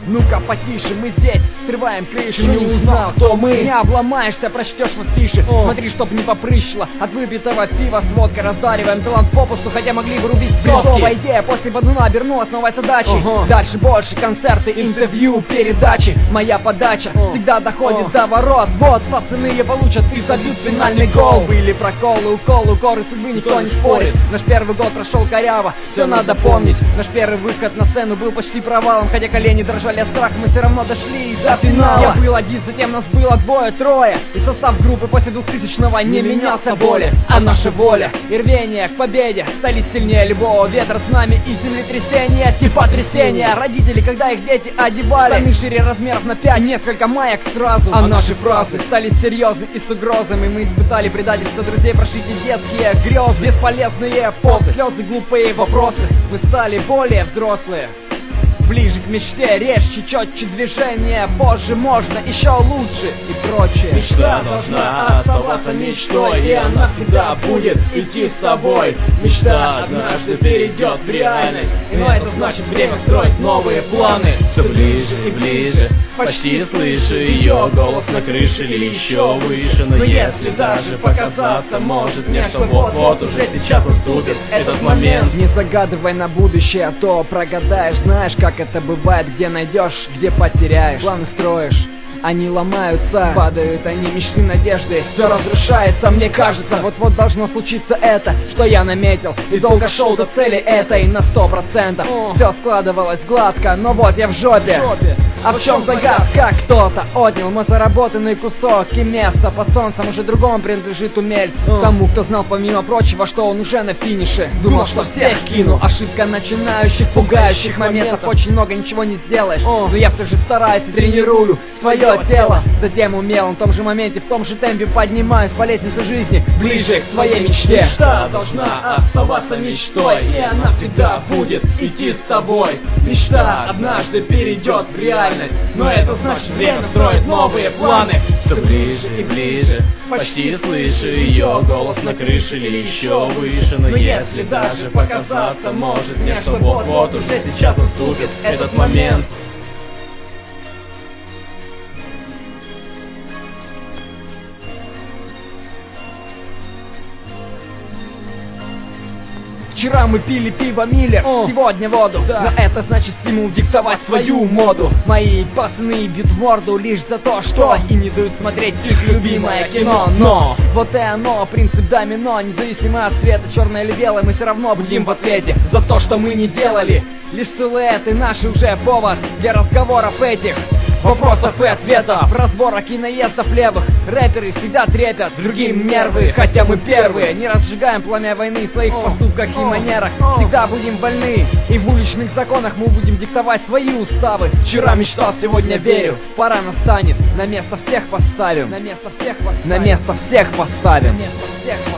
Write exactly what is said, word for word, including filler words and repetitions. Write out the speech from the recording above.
Ну-ка потише, мы здесь, срываем крышу. Не узнал, кто мы? Не обломаешься, прочтешь в афише. О. Смотри, чтоб не попрыщило от выпитого пива с водкой. Раздариваем талант попусту, хотя могли бы рубить сотки. Готовая идея после Бадуна обернулась новой задачей. Ага. Дальше больше концерты, интервью, передачи. Моя подача О. всегда доходит О. до ворот. Вот, пацаны ее получат и забьют финальный гол. Были проколы, уколы, укоры судьбы, никто не спорит. Наш первый год прошел коряво, все надо помнить. Наш первый выход на сцену был почти провалом. Хотя колени дрожали от страха, мы все равно дошли до финала. Я был один, затем нас было двое-трое. И состав группы после двухтысячного не менялся более. А наша воля и рвение к победе стали сильнее любого ветра, цунами и землетрясения. Типа трясения. Родители, когда их дети одевали штаны шире размеров на пять, несколько маек сразу. А наши фразы стали серьезны и с угрозами. Мы испытали предательство друзей, прошли детские грезы, бесполезные позы, слезы, глупые вопросы. Мы стали более взрослые, ближе к мечте, резче, четче движение. Позже можно еще лучше и прочее. Мечта должна оставаться мечтой, и она всегда будет идти с тобой. Мечта однажды перейдет в реальность, но это значит время строить новые планы. Все ближе и ближе, почти слышу ее голос на крыше или еще выше. Но если даже показаться может мне, что вот-вот уже сейчас наступит этот момент. Не загадывай на будущее, а то прогадаешь. Знаешь, как это бывает, где найдешь, где потеряешь. Планы строишь, они ломаются, падают они, мечты, надежды, все разрушается. Мне кажется, вот-вот должно случиться это, что я наметил, и долго шел до цели этой на сто процентов. Все складывалось гладко, но вот я в жопе. А в чем загадка? Кто-то отнял мой заработанный кусок, и место под солнцем уже другому принадлежит умельцу. Тому, кто знал помимо прочего, что он уже на финише. Думал, что всех кину. Ошибка начинающих, пугающих моментов. Очень много ничего не сделаешь, но я все же стараюсь и тренирую свое тело. Затем умело, в том же моменте, в том же темпе поднимаюсь по лестнице жизни ближе к своей мечте. Мечта должна оставаться мечтой, и она всегда будет идти с тобой. Мечта однажды перейдет в реальность, но это значит время строить новые планы. Все ближе и ближе, почти слышу ее голос на крыше или еще выше. Но если даже показаться может мне, что вот-вот уже сейчас наступит этот момент. Вчера мы пили пиво Миллер, О. сегодня воду, да. Но это значит стимул диктовать свою моду. Мои пацаны бьют в морду лишь за то, что им не дают смотреть их любимое кино. Но вот и оно, принцип домино. Независимо от цвета, черное или белое, мы все равно будем в ответе за то, что мы не делали. Лишь силуэты наши уже повод для разговоров этих, вопросов и ответов, разбора киноездов левых. Рэперы всегда трепят другим нервы, хотя мы первые не разжигаем пламя войны в своих поступках и манерах. Всегда будем вольны, и в уличных законах мы будем диктовать свои уставы. Вчера мечтал, сегодня верю, пора настанет, на место всех поставим. На место всех поставим. На место всех поставим. На место всех поставим.